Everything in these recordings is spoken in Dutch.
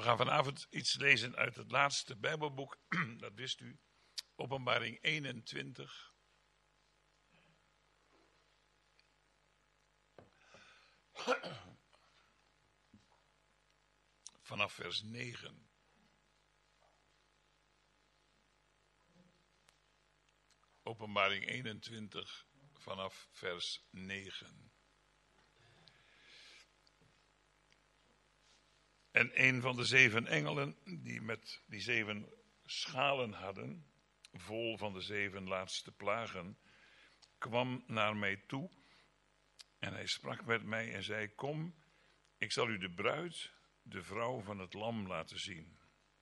We gaan vanavond iets lezen uit het laatste Bijbelboek, dat wist u, Openbaring 21. Vanaf vers 9. Openbaring 21 vanaf vers 9. En een van de 7 engelen die met die 7 schalen hadden, vol van de 7 laatste plagen, kwam naar mij toe en hij sprak met mij en zei: Kom, ik zal u de bruid, de vrouw van het lam, laten zien.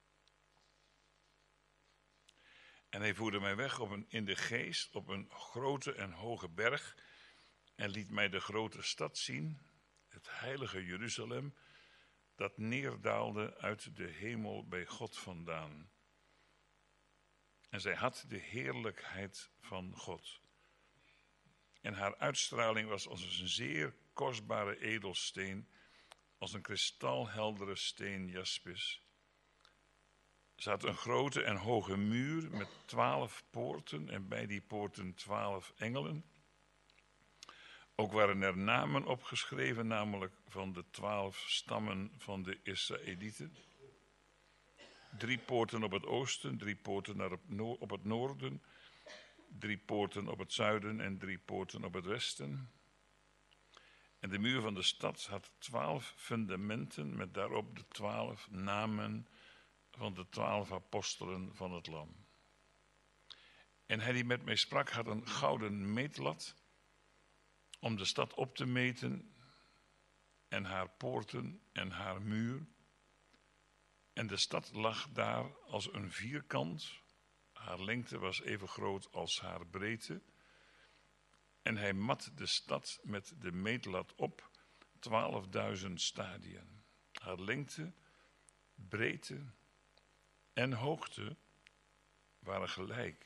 En hij voerde mij weg in de geest op een grote en hoge berg en liet mij de grote stad zien, het heilige Jeruzalem, dat neerdaalde uit de hemel bij God vandaan. En zij had de heerlijkheid van God. En haar uitstraling was als een zeer kostbare edelsteen, als een kristalheldere steen jaspis. Ze had een grote en hoge muur met 12 poorten en bij die poorten 12 engelen. Ook waren er namen opgeschreven, namelijk van de 12 stammen van de Israëlieten. 3 poorten op het oosten, 3 poorten op het noorden, 3 poorten op het zuiden en 3 poorten op het westen. En de muur van de stad had 12 fundamenten met daarop de 12 namen van de 12 apostelen van het Lam. En hij die met mij sprak had een gouden meetlat om de stad op te meten en haar poorten en haar muur. En de stad lag daar als een vierkant. Haar lengte was even groot als haar breedte. En hij mat de stad met de meetlat op 12.000 stadien. Haar lengte, breedte en hoogte waren gelijk.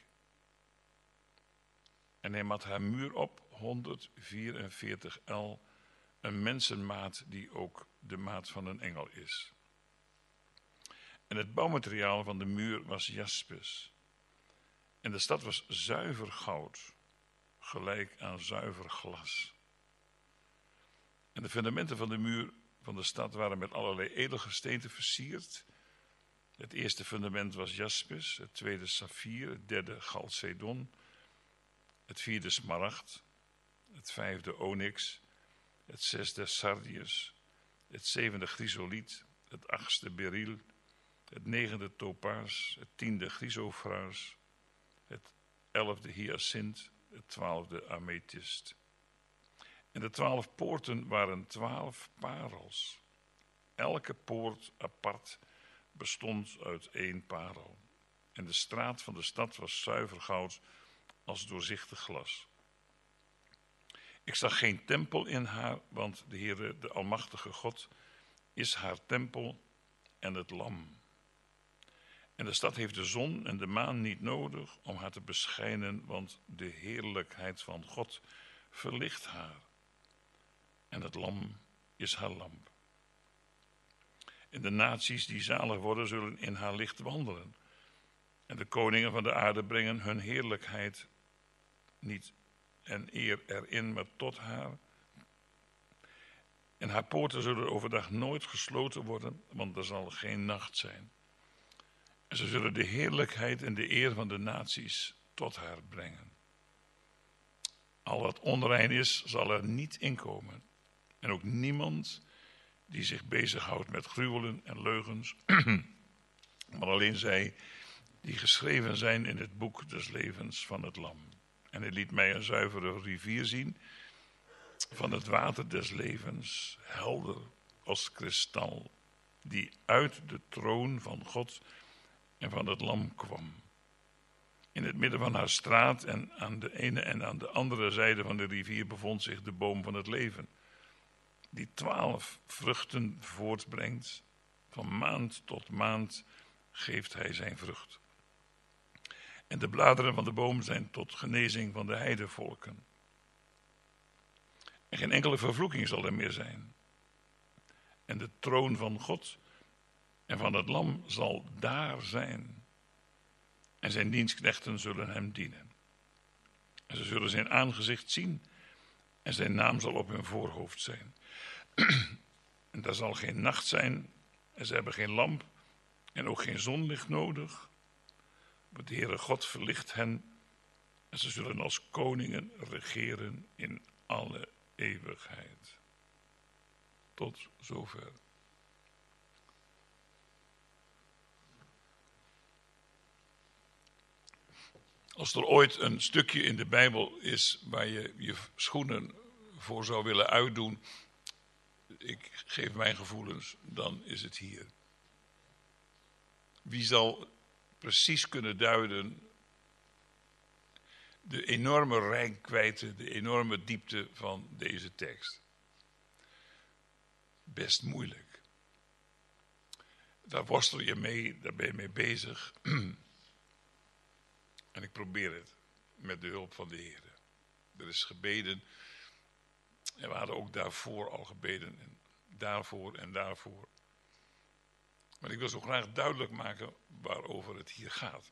En hij mat haar muur op 144 el, een mensenmaat die ook de maat van een engel is. En het bouwmateriaal van de muur was jaspis. En de stad was zuiver goud, gelijk aan zuiver glas. En de fundamenten van de muur van de stad waren met allerlei edelgesteenten versierd. Het eerste fundament was jaspis, het tweede saffier, het derde chalcedon, het vierde smaragd, het vijfde onyx, het zesde sardius, het zevende chrysoliet, het achtste beryl, het negende topaas, het tiende chrysofraas, het 11e hyacint, het 12e amethyst. En de 12 poorten waren 12 parels. Elke poort apart bestond uit 1 parel. En de straat van de stad was zuiver goud als doorzichtig glas. Ik zag geen tempel in haar, want de Heere, de Almachtige God, is haar tempel en het Lam. En de stad heeft de zon en de maan niet nodig om haar te beschijnen, want de heerlijkheid van God verlicht haar. En het Lam is haar lamp. En de naties die zalig worden, zullen in haar licht wandelen. En de koningen van de aarde brengen hun heerlijkheid niet en eer erin, maar tot haar. En haar poorten zullen overdag nooit gesloten worden, want er zal geen nacht zijn. En ze zullen de heerlijkheid en de eer van de naties tot haar brengen. Al wat onrein is, zal er niet inkomen. En ook niemand die zich bezighoudt met gruwelen en leugens, maar alleen zij die geschreven zijn in het boek des levens van het Lam. En hij liet mij een zuivere rivier zien van het water des levens, helder als kristal, die uit de troon van God en van het Lam kwam. In het midden van haar straat en aan de ene en aan de andere zijde van de rivier bevond zich de boom van het leven, die 12 vruchten voortbrengt. Van maand tot maand geeft hij zijn vrucht. En de bladeren van de boom zijn tot genezing van de heidevolken. En geen enkele vervloeking zal er meer zijn. En de troon van God en van het lam zal daar zijn. En zijn dienstknechten zullen hem dienen. En ze zullen zijn aangezicht zien en zijn naam zal op hun voorhoofd zijn. En daar zal geen nacht zijn en ze hebben geen lamp en ook geen zonlicht nodig. Want de Heere God verlicht hen en ze zullen als koningen regeren in alle eeuwigheid. Tot zover. Als er ooit een stukje in de Bijbel is waar je je schoenen voor zou willen uitdoen, ik geef mijn gevoelens, dan is het hier. Wie zal precies kunnen duiden de enorme rijkwijde, de enorme diepte van deze tekst? Best moeilijk. Daar worstel je mee, daar ben je mee bezig. En ik probeer het met de hulp van de Heer. Er is gebeden. En we hadden ook daarvoor al gebeden. En daarvoor en daarvoor. Maar ik wil zo graag duidelijk maken waarover het hier gaat.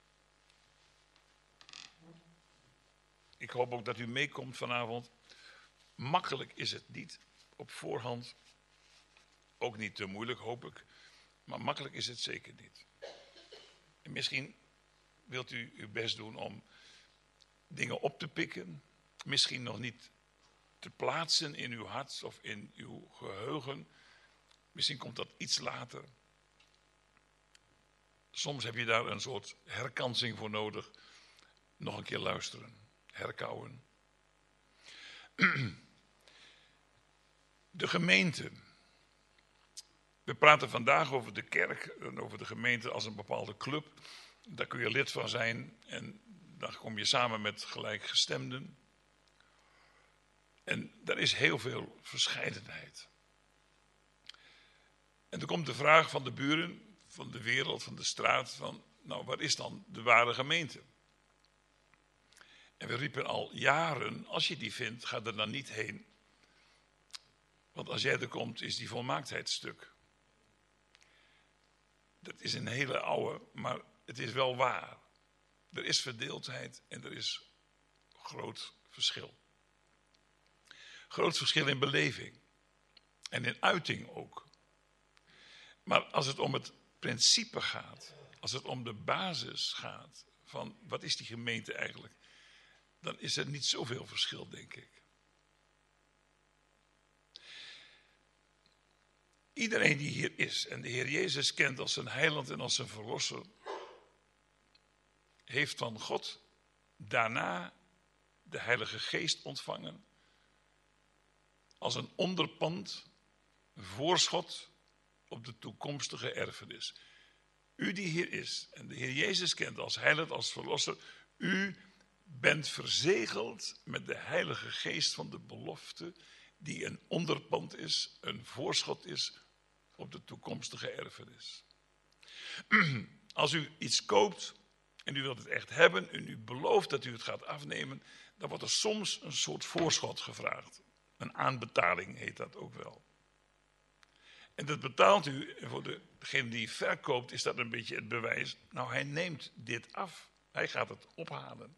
Ik hoop ook dat u meekomt vanavond. Makkelijk is het niet op voorhand. Ook niet te moeilijk, hoop ik. Maar makkelijk is het zeker niet. En misschien wilt u uw best doen om dingen op te pikken. Misschien nog niet te plaatsen in uw hart of in uw geheugen. Misschien komt dat iets later. Soms heb je daar een soort herkansing voor nodig. Nog een keer luisteren. Herkauwen. De gemeente. We praten vandaag over de kerk en over de gemeente als een bepaalde club. Daar kun je lid van zijn en dan kom je samen met gelijkgestemden. En daar is heel veel verscheidenheid. En dan komt de vraag van de buren, van de wereld, van de straat, van nou, wat is dan de ware gemeente? En we riepen al jaren, als je die vindt, ga er dan niet heen. Want als jij er komt, is die volmaaktheid stuk. Dat is een hele oude, maar het is wel waar. Er is verdeeldheid en er is groot verschil. Groot verschil in beleving. En in uiting ook. Maar als het om het principe gaat, als het om de basis gaat van wat is die gemeente eigenlijk, dan is er niet zoveel verschil, denk ik. Iedereen die hier is en de Heer Jezus kent als zijn heiland en als zijn verlosser, heeft van God daarna de Heilige Geest ontvangen als een onderpand, een voorschot op de toekomstige erfenis. U die hier is en de Heer Jezus kent als heiland, als verlosser, u bent verzegeld met de Heilige Geest van de belofte, die een onderpand is, een voorschot is op de toekomstige erfenis. Als u iets koopt en u wilt het echt hebben en u belooft dat u het gaat afnemen, dan wordt er soms een soort voorschot gevraagd. Een aanbetaling heet dat ook wel. En dat betaalt u, en voor degene die verkoopt is dat een beetje het bewijs. Nou, hij neemt dit af. Hij gaat het ophalen.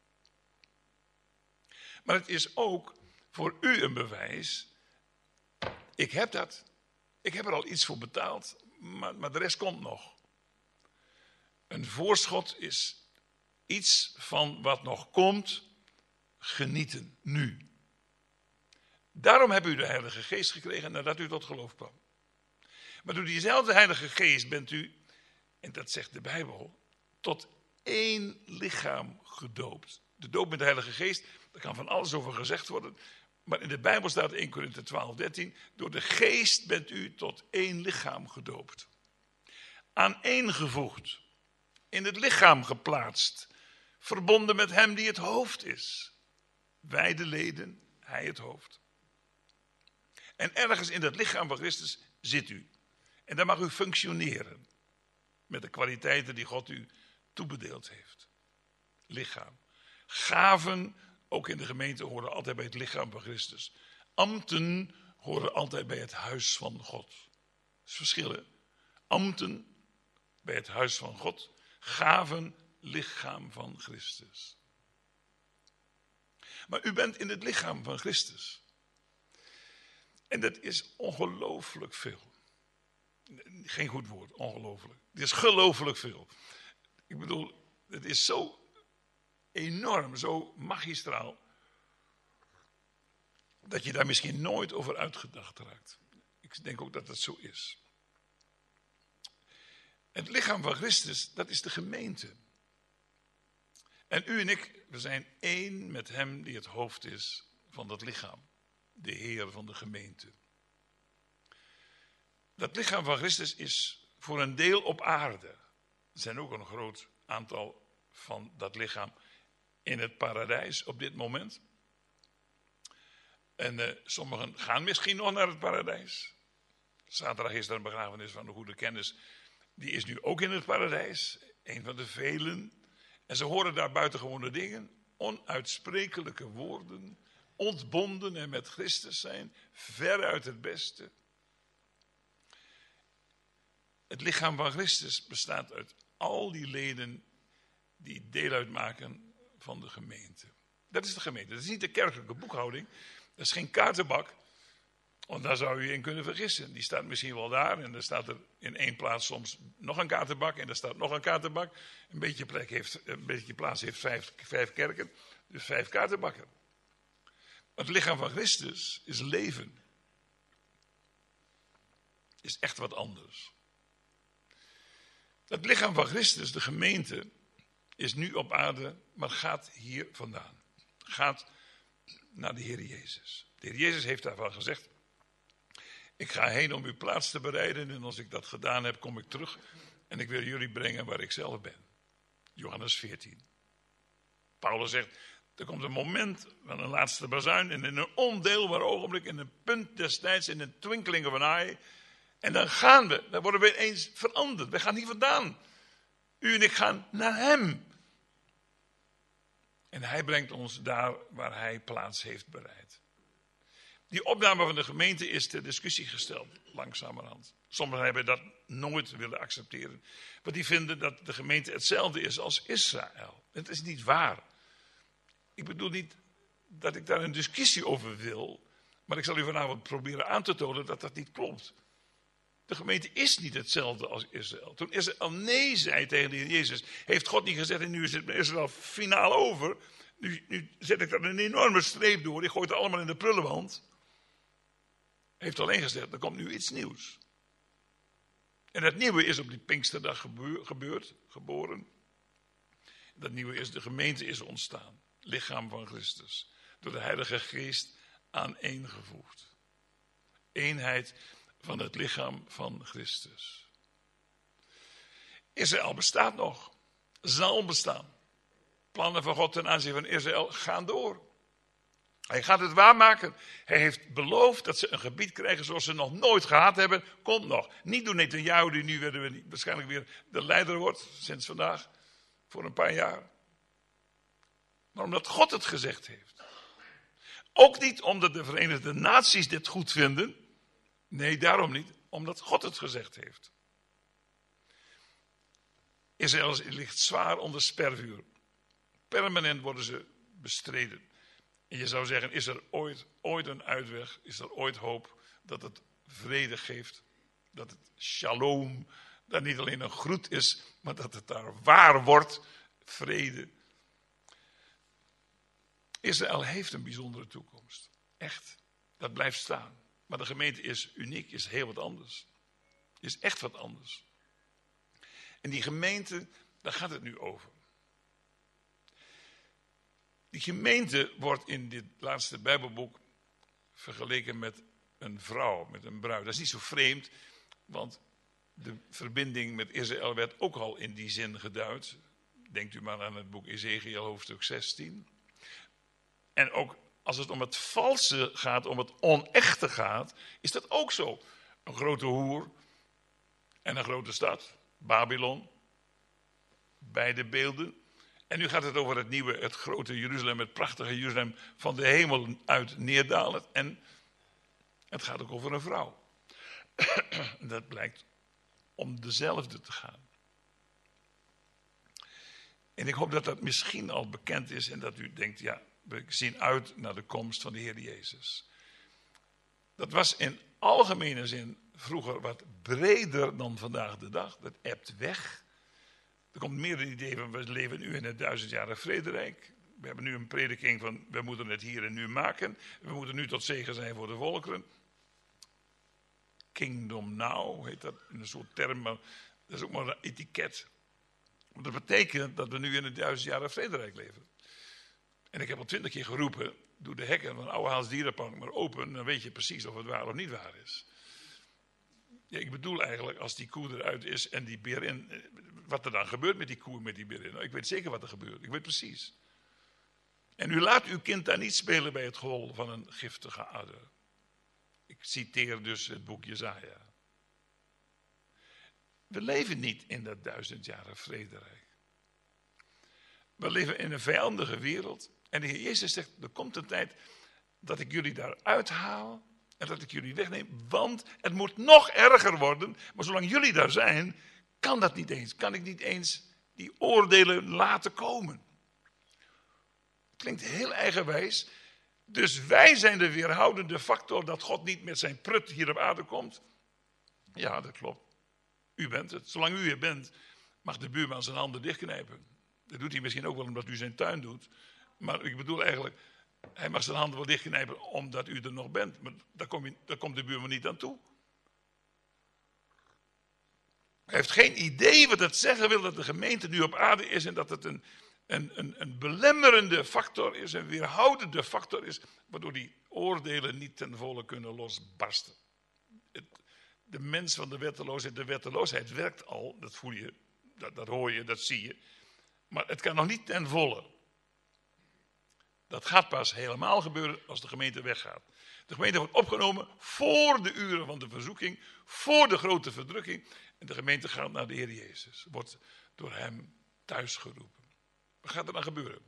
Maar het is ook voor u een bewijs. Ik heb dat. Ik heb er al iets voor betaald, maar de rest komt nog. Een voorschot is iets van wat nog komt, genieten, nu. Daarom hebt u de Heilige Geest gekregen nadat u tot geloof kwam. Maar door diezelfde Heilige Geest bent u, en dat zegt de Bijbel, tot één lichaam gedoopt. De doop met de Heilige Geest, daar kan van alles over gezegd worden. Maar in de Bijbel staat 1 Korinthe 12:13, door de Geest bent u tot één lichaam gedoopt. Aaneengevoegd, in het lichaam geplaatst, verbonden met hem die het hoofd is. Wij de leden, hij het hoofd. En ergens in dat lichaam van Christus zit u. En daar mag u functioneren. Met de kwaliteiten die God u toebedeeld heeft. Lichaam. Gaven, ook in de gemeente, horen altijd bij het lichaam van Christus. Ambten horen altijd bij het huis van God. Dat is verschillen. ambten bij het huis van God gaven lichaam van Christus. Maar u bent in het lichaam van Christus. En dat is ongelooflijk veel. Geen goed woord, ongelooflijk. Het is gelooflijk veel. Ik bedoel, het is zo enorm, zo magistraal, dat je daar misschien nooit over uitgedacht raakt. Ik denk ook dat het zo is. Het lichaam van Christus, dat is de gemeente. En u en ik, we zijn één met hem die het hoofd is van dat lichaam. De Heer van de gemeente. Dat lichaam van Christus is voor een deel op aarde. Er zijn ook een groot aantal van dat lichaam in het paradijs op dit moment. En sommigen gaan misschien nog naar het paradijs. Zaterdag is er een begrafenis van de goede kennis. Die is nu ook in het paradijs. Een van de velen. En ze horen daar buitengewone dingen. Onuitsprekelijke woorden. Ontbonden en met Christus zijn. Veruit het beste. Het lichaam van Christus bestaat uit al die leden die deel uitmaken van de gemeente. Dat is de gemeente. Dat is niet de kerkelijke boekhouding. Dat is geen kaartenbak. Want daar zou u in kunnen vergissen. Die staat misschien wel daar. En er staat er in één plaats soms nog een kaartenbak. En er staat nog een kaartenbak. Een beetje plaats heeft vijf kerken. Dus 5 kaartenbakken. Het lichaam van Christus is leven. Is echt wat anders. Het lichaam van Christus, de gemeente, is nu op aarde, maar gaat hier vandaan. Gaat naar de Heer Jezus. De Heer Jezus heeft daarvan gezegd: ik ga heen om uw plaats te bereiden en als ik dat gedaan heb, kom ik terug en ik wil jullie brengen waar ik zelf ben. Johannes 14. Paulus zegt: er komt een moment van een laatste bazuin en in een ondeelbaar ogenblik, in een punt des tijds, in een twinkling of an eye. En dan gaan we, dan worden we ineens veranderd. We gaan niet vandaan. U en ik gaan naar hem. En hij brengt ons daar waar hij plaats heeft bereid. Die opname van de gemeente is ter discussie gesteld, langzamerhand. Sommigen hebben dat nooit willen accepteren. Want die vinden dat de gemeente hetzelfde is als Israël. Het is niet waar. Ik bedoel niet dat ik daar een discussie over wil. Maar ik zal u vanavond proberen aan te tonen dat dat niet klopt. De gemeente is niet hetzelfde als Israël. Toen Israël nee zei tegen de Heer Jezus, heeft God niet gezegd: en nu is het met Israël finaal over. Nu zet ik daar een enorme streep door. Die gooit het allemaal in de prullenmand. Hij heeft alleen gezegd: er komt nu iets nieuws. En dat nieuwe is op die Pinksterdag geboren. Dat nieuwe is: de gemeente is ontstaan. Lichaam van Christus. Door de Heilige Geest aaneengevoegd. Eenheid van het lichaam van Christus. Israël bestaat nog. Zal bestaan. Plannen van God ten aanzien van Israël gaan door. Hij gaat het waarmaken. Hij heeft beloofd dat ze een gebied krijgen zoals ze nog nooit gehad hebben. Komt nog. Niet door Netanyahu, die nu waarschijnlijk weer de leider wordt, sinds vandaag, voor een paar jaar. Maar omdat God het gezegd heeft. Ook niet omdat de Verenigde Naties dit goed vinden. Nee, daarom niet. Omdat God het gezegd heeft. Israël ligt zwaar onder spervuur. Permanent worden ze bestreden. En je zou zeggen, is er ooit een uitweg? Is er ooit hoop dat het vrede geeft? Dat het shalom, dat niet alleen een groet is, maar dat het daar waar wordt. Vrede. Israël heeft een bijzondere toekomst. Echt. Dat blijft staan. Maar de gemeente is uniek, is heel wat anders. Is echt wat anders. En die gemeente, daar gaat het nu over. Die gemeente wordt in dit laatste Bijbelboek vergeleken met een vrouw, met een bruid. Dat is niet zo vreemd, want de verbinding met Israël werd ook al in die zin geduid. Denkt u maar aan het boek Ezekiel hoofdstuk 16. En ook als het om het valse gaat, om het onechte gaat, is dat ook zo. Een grote hoer en een grote stad, Babylon. Beide beelden. En nu gaat het over het nieuwe, het grote Jeruzalem, het prachtige Jeruzalem van de hemel uit neerdalend. En het gaat ook over een vrouw. Dat blijkt om dezelfde te gaan. En ik hoop dat dat misschien al bekend is en dat u denkt, ja, we zien uit naar de komst van de Heer Jezus. Dat was in algemene zin vroeger wat breder dan vandaag de dag. Dat ebt weg. Er komt meer een idee van, we leven nu in het 1000-jarig vrederijk. We hebben nu een prediking van, we moeten het hier en nu maken. We moeten nu tot zegen zijn voor de volkeren. Kingdom now heet dat, een soort term, maar dat is ook maar een etiket. Want dat betekent dat we nu in het 1000-jarig vrederijk leven. En ik heb al 20 keer geroepen, doe de hekken van Ouwehaals Dierenpark maar open, dan weet je precies of het waar of niet waar is. Ja, ik bedoel eigenlijk, als die koe eruit is en die beer in, wat er dan gebeurt met die koe en met die beer in. Nou, ik weet zeker wat er gebeurt, ik weet precies. En u laat uw kind daar niet spelen bij het geholp van een giftige adder. Ik citeer dus het boek Jesaja. We leven niet in dat 1000-jarig vrederijk. We leven in een vijandige wereld. En de Heer Jezus zegt, er komt een tijd dat ik jullie daaruit haal en dat ik jullie wegneem. Want het moet nog erger worden. Maar zolang jullie daar zijn, kan dat niet eens. Kan ik niet eens die oordelen laten komen. Klinkt heel eigenwijs. Dus wij zijn de weerhoudende factor dat God niet met zijn prut hier op aarde komt. Ja, dat klopt. U bent het. Zolang u er bent, mag de buurman zijn handen dichtknijpen. Dat doet hij misschien ook wel omdat u zijn tuin doet. Maar ik bedoel eigenlijk, hij mag zijn handen wel dichtknijpen omdat u er nog bent. Maar daar komt de buurman niet aan toe. Hij heeft geen idee wat het zeggen wil dat de gemeente nu op aarde is en dat het een belemmerende factor is, een weerhoudende factor is, waardoor die oordelen niet ten volle kunnen losbarsten. De mens van de wetteloosheid werkt al, dat voel je, dat hoor je, dat zie je. Maar het kan nog niet ten volle. Dat gaat pas helemaal gebeuren als de gemeente weggaat. De gemeente wordt opgenomen voor de uren van de verzoeking, voor de grote verdrukking. En de gemeente gaat naar de Heer Jezus, wordt door hem thuisgeroepen. Wat gaat er dan gebeuren?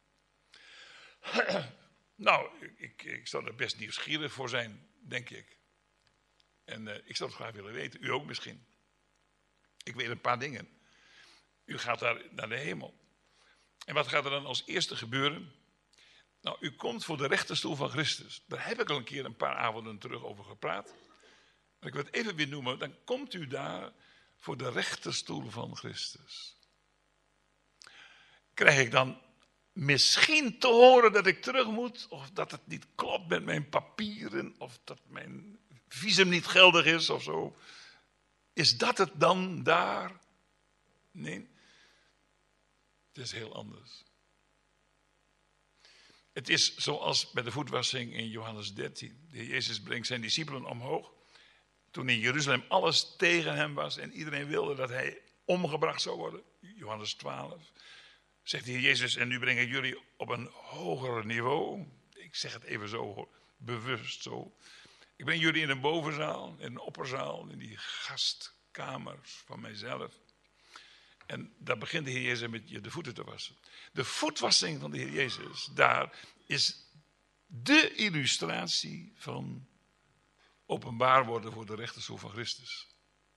Nou, ik zou er best nieuwsgierig voor zijn, denk ik. En ik zou het graag willen weten, u ook misschien. Ik weet een paar dingen. U gaat daar naar de hemel. En wat gaat er dan als eerste gebeuren? Nou, u komt voor de rechterstoel van Christus. Daar heb ik al een keer een paar avonden terug over gepraat. Maar ik wil het even weer noemen. Dan komt u daar voor de rechterstoel van Christus. Krijg ik dan misschien te horen dat ik terug moet? Of dat het niet klopt met mijn papieren? Of dat mijn visum niet geldig is of zo? Is dat het dan daar? Nee, het is heel anders. Het is zoals bij de voetwassing in Johannes 13. De Heer Jezus brengt zijn discipelen omhoog. Toen in Jeruzalem alles tegen hem was en iedereen wilde dat hij omgebracht zou worden. Johannes 12. Zegt de Heer Jezus, en nu breng ik jullie op een hoger niveau. Ik zeg het even zo hoor, bewust zo. Ik breng jullie in een bovenzaal, in een opperzaal, in die gastkamers van mijzelf. En daar begint de Heer Jezus met je de voeten te wassen. De voetwassing van de Heer Jezus, daar is de illustratie van openbaar worden voor de rechterstoel van Christus.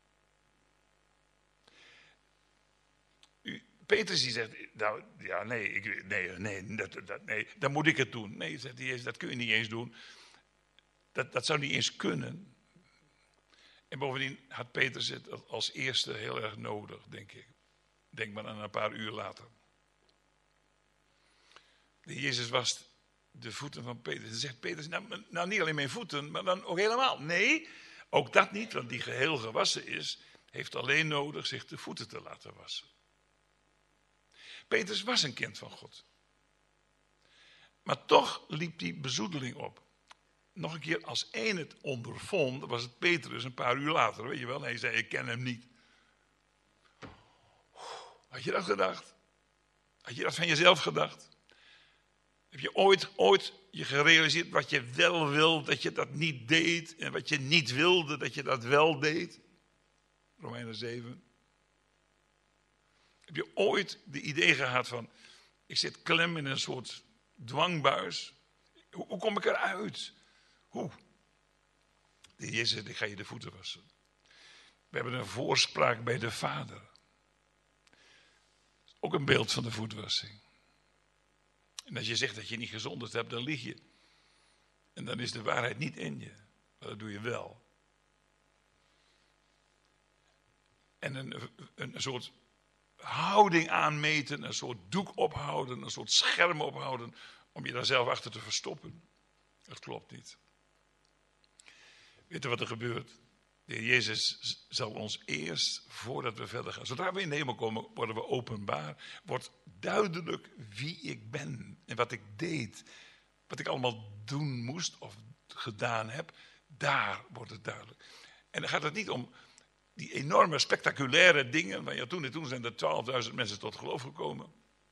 Petrus die zegt, nou ja, nee, dan moet ik het doen. Nee, zegt de Jezus, dat kun je niet eens doen. Dat zou niet eens kunnen. En bovendien had Petrus het als eerste heel erg nodig, denk ik. Denk maar aan een paar uur later. De Heer Jezus wast de voeten van Petrus. Dan zegt Petrus, nou niet alleen mijn voeten, maar dan ook helemaal. Nee, ook dat niet, want die geheel gewassen is, heeft alleen nodig zich de voeten te laten wassen. Petrus was een kind van God. Maar toch liep die bezoedeling op. Nog een keer, als één het ondervond, was het Petrus een paar uur later. Weet je wel, hij zei, ik ken hem niet. Had je dat gedacht? Had je dat van jezelf gedacht? Heb je ooit je gerealiseerd wat je wel wil, dat je dat niet deed? En wat je niet wilde, dat je dat wel deed? Romeinen 7. Heb je ooit de idee gehad van, ik zit klem in een soort dwangbuis. Hoe kom ik eruit? Hoe? De Heer zegt, ik ga je de voeten wassen. We hebben een voorspraak bij de Vader. Ook een beeld van de voetwassing. En als je zegt dat je niet gezondigd hebt, dan lieg je. En dan is de waarheid niet in je. Maar dat doe je wel. En een soort houding aanmeten, een soort doek ophouden, een soort scherm ophouden, om je daar zelf achter te verstoppen. Dat klopt niet. Weet je wat er gebeurt? De Heer Jezus zal ons eerst, voordat we verder gaan, zodra we in de hemel komen, worden we openbaar. Wordt duidelijk wie ik ben en wat ik deed. Wat ik allemaal doen moest of gedaan heb. Daar wordt het duidelijk. En dan gaat het niet om die enorme spectaculaire dingen. Want ja, toen zijn er 12.000 mensen tot geloof gekomen.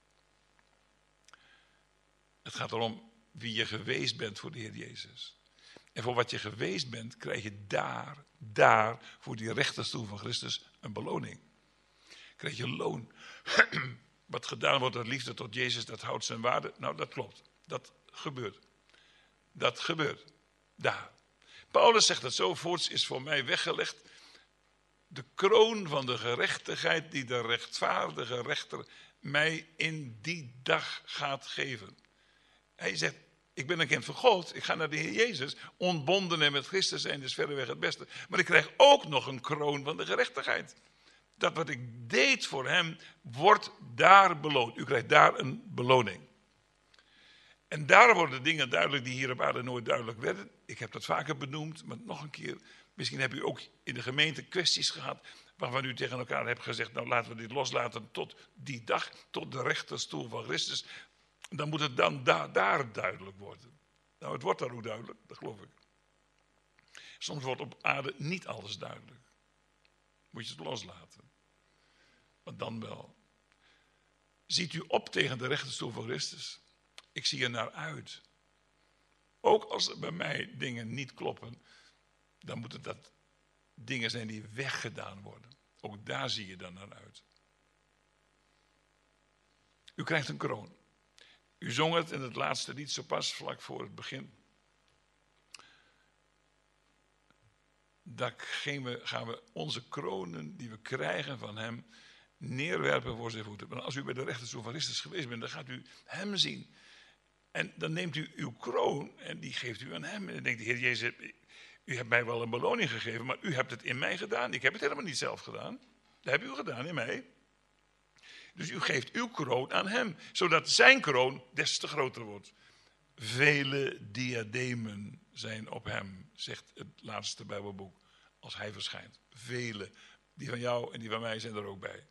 Het gaat erom wie je geweest bent voor de Heer Jezus. En voor wat je geweest bent, krijg je daar, voor die rechterstoel van Christus, een beloning. Krijg je loon. Wat gedaan wordt uit liefde tot Jezus, dat houdt zijn waarde. Nou, dat klopt. Dat gebeurt. Dat gebeurt. Daar. Paulus zegt het zo, voorts is voor mij weggelegd de kroon van de gerechtigheid die de rechtvaardige rechter mij in die dag gaat geven. Hij zegt, ik ben een kind van God, ik ga naar de Heer Jezus, ontbonden en met Christus zijn is verreweg het beste. Maar ik krijg ook nog een kroon van de gerechtigheid. Dat wat ik deed voor hem, wordt daar beloond. U krijgt daar een beloning. En daar worden dingen duidelijk die hier op aarde nooit duidelijk werden. Ik heb dat vaker benoemd, maar nog een keer. Misschien hebt u ook in de gemeente kwesties gehad waarvan u tegen elkaar hebt gezegd, nou laten we dit loslaten tot die dag, tot de rechterstoel van Christus. Dan moet het dan daar duidelijk worden. Nou, het wordt daar ook duidelijk, dat geloof ik. Soms wordt op aarde niet alles duidelijk. Moet je het loslaten. Maar dan wel. Ziet u op tegen de rechterstoel van Christus? Ik zie er naar uit. Ook als er bij mij dingen niet kloppen, dan moeten dat dingen zijn die weggedaan worden. Ook daar zie je dan naar uit. U krijgt een kroon. U zong het in het laatste lied zo pas vlak voor het begin. Daar gaan we onze kronen die we krijgen van hem neerwerpen voor zijn voeten. Maar als u bij de rechterstoel van Christus geweest bent, dan gaat u hem zien. En dan neemt u uw kroon en die geeft u aan hem. En dan denkt de Heer Jezus, u hebt mij wel een beloning gegeven, maar u hebt het in mij gedaan. Ik heb het helemaal niet zelf gedaan. Dat hebt u gedaan in mij. Dus u geeft uw kroon aan hem, zodat zijn kroon des te groter wordt. Vele diademen zijn op hem, zegt het laatste Bijbelboek, als hij verschijnt. Vele, die van jou en die van mij zijn er ook bij.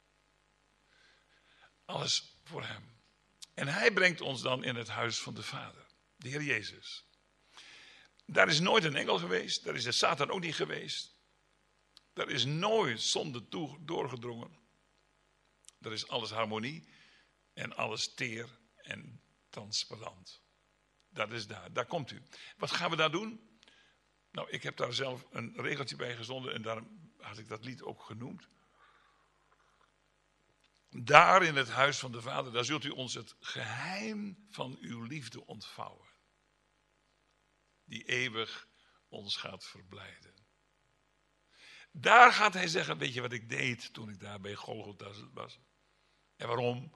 Alles voor hem. En hij brengt ons dan in het huis van de Vader, de Heer Jezus. Daar is nooit een engel geweest, daar is de Satan ook niet geweest. Daar is nooit zonde doorgedrongen. Er is alles harmonie en alles teer en transparant. Dat is daar komt u. Wat gaan we daar doen? Nou, ik heb daar zelf een regeltje bij gezonden en daarom had ik dat lied ook genoemd. Daar in het huis van de Vader, daar zult u ons het geheim van uw liefde ontvouwen. Die eeuwig ons gaat verblijden. Daar gaat hij zeggen, weet je wat ik deed toen ik daar bij Golgotha was? En waarom?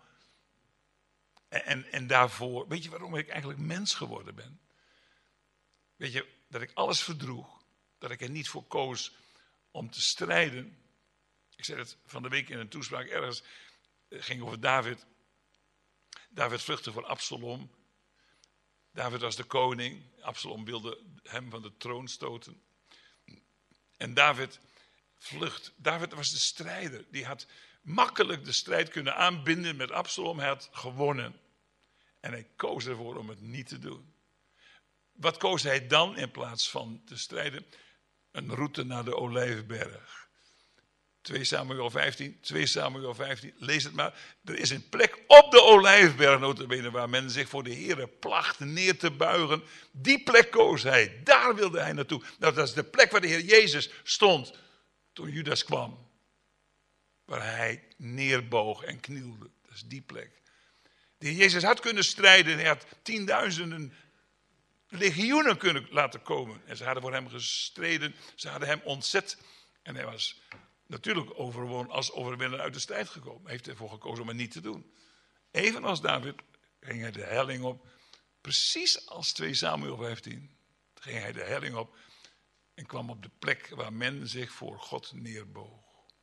En daarvoor, weet je waarom ik eigenlijk mens geworden ben? Weet je, dat ik alles verdroeg, dat ik er niet voor koos om te strijden. Ik zei het van de week in een toespraak ergens, het ging over David. David vluchtte voor Absalom. David was de koning. Absalom wilde hem van de troon stoten. En David vlucht. David was de strijder. Die had makkelijk de strijd kunnen aanbinden met Absalom. Hij had gewonnen. En hij koos ervoor om het niet te doen. Wat koos hij dan in plaats van te strijden? Een route naar de Olijfberg. 2 Samuel 15, lees het maar. Er is een plek op de Olijfberg, nota bene, waar men zich voor de Heere placht neer te buigen. Die plek koos hij, daar wilde hij naartoe. Nou, dat is de plek waar de Heer Jezus stond toen Judas kwam. Waar hij neerboog en knielde. Dat is die plek. De Heer Jezus had kunnen strijden. Hij had 10.000 legioenen kunnen laten komen. En ze hadden voor hem gestreden. Ze hadden hem ontzet. En hij was natuurlijk als overwinnaar uit de strijd gekomen. Hij heeft ervoor gekozen om het niet te doen. Evenals David ging hij de helling op. Precies als 2 Samuel 15. Ging hij de helling op. En kwam op de plek waar men zich voor God neerboog.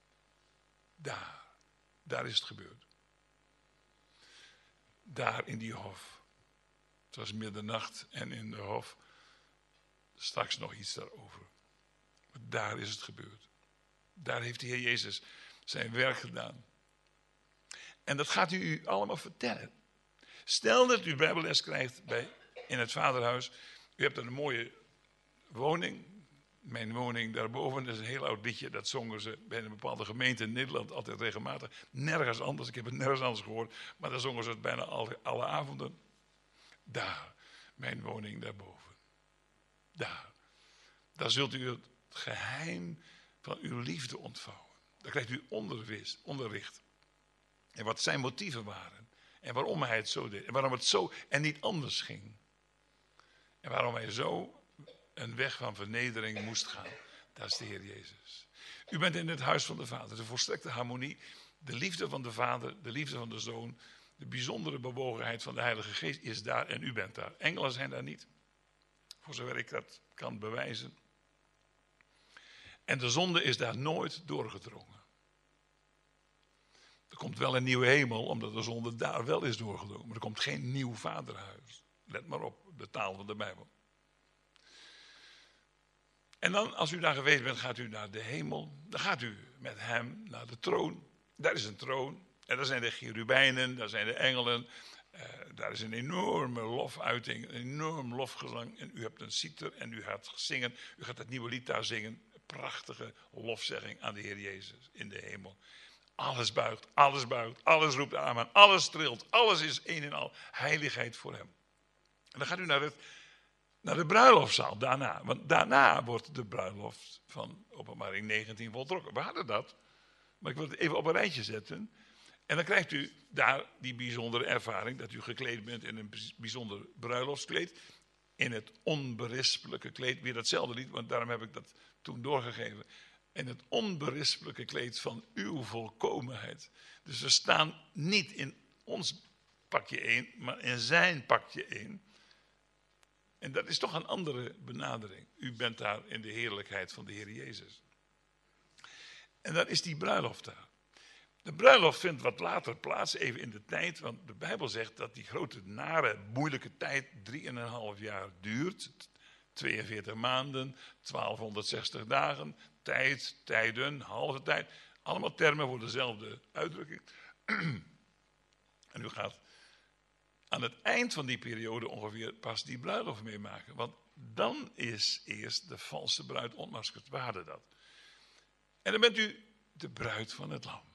Daar is het gebeurd. Daar in die hof. Het was middernacht en in de hof. Straks nog iets daarover. Maar daar is het gebeurd. Daar heeft de Heer Jezus zijn werk gedaan. En dat gaat hij u allemaal vertellen. Stel dat u Bijbelles krijgt in het Vaderhuis. U hebt een mooie woning. Mijn woning daarboven, dat is een heel oud liedje. Dat zongen ze bij een bepaalde gemeente in Nederland altijd regelmatig. Nergens anders, ik heb het nergens anders gehoord. Maar daar zongen ze het bijna alle avonden. Daar, mijn woning daarboven. Daar zult u het geheim van uw liefde ontvouwen. Daar krijgt u onderricht. En wat zijn motieven waren. En waarom hij het zo deed. En waarom het zo en niet anders ging. En waarom hij zo een weg van vernedering moest gaan. Dat is de Heer Jezus. U bent in het huis van de Vader. De volstrekte harmonie. De liefde van de Vader. De liefde van de Zoon. De bijzondere bewogenheid van de Heilige Geest is daar en u bent daar. Engelen zijn daar niet. Voor zover ik dat kan bewijzen. En de zonde is daar nooit doorgedrongen. Er komt wel een nieuwe hemel, omdat de zonde daar wel is doorgedrongen. Maar er komt geen nieuw vaderhuis. Let maar op, de taal van de Bijbel. En dan, als u daar geweest bent, gaat u naar de hemel. Dan gaat u met hem naar de troon. Daar is een troon. En daar zijn de cherubijnen, daar zijn de engelen. Daar is een enorme lofuiting, een enorm lofgezang. En u hebt een citer en u gaat zingen. U gaat het nieuwe lied daar zingen. Prachtige lofzegging aan de Heer Jezus in de hemel. Alles buigt, alles roept amen, alles trilt, alles is een en al heiligheid voor hem. En dan gaat u naar de bruiloftzaal daarna. Want daarna wordt de bruiloft van Openbaring 19 voltrokken. We hadden dat, maar ik wil het even op een rijtje zetten. En dan krijgt u daar die bijzondere ervaring dat u gekleed bent in een bijzonder bruiloftskleed. In het onberispelijke kleed, weer datzelfde lied, want daarom heb ik dat toen doorgegeven. In het onberispelijke kleed van uw volkomenheid. Dus we staan niet in ons pakje 1, maar in zijn pakje 1. En dat is toch een andere benadering. U bent daar in de heerlijkheid van de Heer Jezus. En dan is die bruiloft daar. De bruiloft vindt wat later plaats, even in de tijd. Want de Bijbel zegt dat die grote, nare, moeilijke tijd 3,5 jaar duurt. 42 maanden, 1260 dagen, tijden, halve tijd. Allemaal termen voor dezelfde uitdrukking. En u gaat aan het eind van die periode ongeveer pas die bruiloft meemaken. Want dan is eerst de valse bruid ontmaskerd. We hadden dat. En dan bent u de bruid van het lam.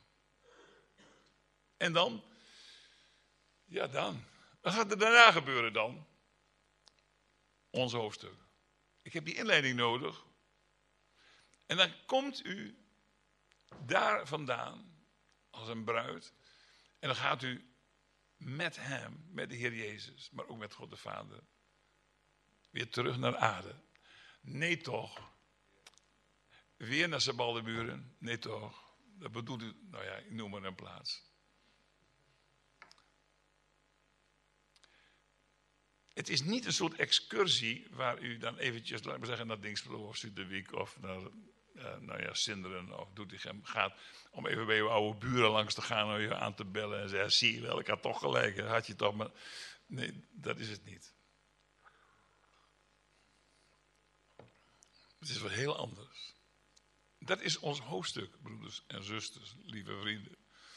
En dan? Ja, dan. Wat gaat er daarna gebeuren dan? Ons hoofdstuk. Ik heb die inleiding nodig. En dan komt u daar vandaan als een bruid. En dan gaat u met hem, met de Heer Jezus, maar ook met God de Vader, weer terug naar aarde. Nee toch. Weer naar Sebaldeburen. Nee toch. Dat bedoelt u, nou ja, ik noem maar een plaats. Het is niet een soort excursie waar u dan eventjes, laten we zeggen, naar Dingsbelo of Suderwiek of naar Sinderen of Doetinchem gaat. Om even bij uw oude buren langs te gaan en je aan te bellen en zeggen, zie je wel, ik had toch gelijk, had je toch maar. Nee, dat is het niet. Het is wat heel anders. Dat is ons hoofdstuk, broeders en zusters, lieve vrienden.